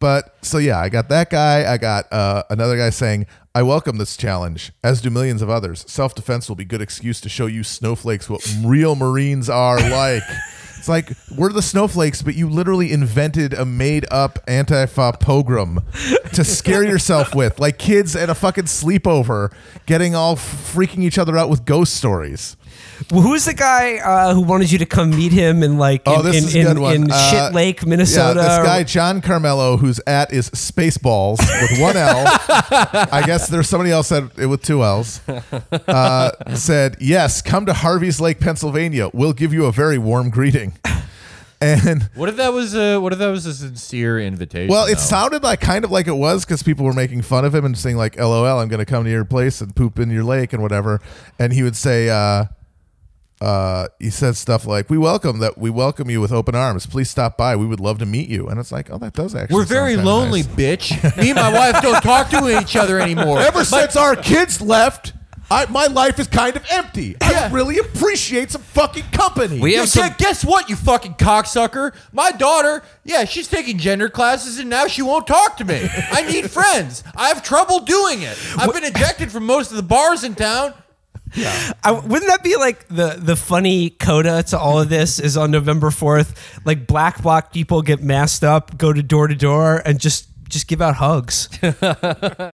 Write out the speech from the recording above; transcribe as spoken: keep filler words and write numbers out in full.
but so yeah, I got that guy. I got uh, another guy saying, I welcome this challenge, as do millions of others. Self-defense will be good excuse to show you snowflakes what real Marines are like. It's like, we're the snowflakes, but you literally invented a made-up Antifa pogrom to scare yourself with, like kids at a fucking sleepover getting all f- freaking each other out with ghost stories. Well, who's the guy uh, who wanted you to come meet him in like in, oh, this in, is a good in, one. in Uh, Shit Lake, Minnesota? Yeah, this or- guy, John Carmelo, whose at is Spaceballs with one L. I guess there's somebody else that it with two L's. Uh, said, yes, come to Harvey's Lake, Pennsylvania. We'll give you a very warm greeting. And what if that was a what if that was a sincere invitation? well, it though? sounded like kind of like it was because people were making fun of him and saying like, "L O L, I'm going to come to your place and poop in your lake and whatever." And he would say, uh, uh, he said stuff like, "We welcome that. We welcome you with open arms. Please stop by. We would love to meet you." And it's like, oh, that does actually. We're sound very kinda lonely, nice. bitch. Me and my wife don't talk to each other anymore. Ever since our kids left, I, my life is kind of empty. Yeah. I really appreciate some fucking company. We Yeah, have some. gu- guess what, you fucking cocksucker? My daughter, yeah, she's taking gender classes and now she won't talk to me. I need friends. I have trouble doing it. I've been ejected from most of the bars in town. I, wouldn't that be like the the funny coda to all of this is on November fourth, like black bloc people get masked up, go to door to door, and just just give out hugs.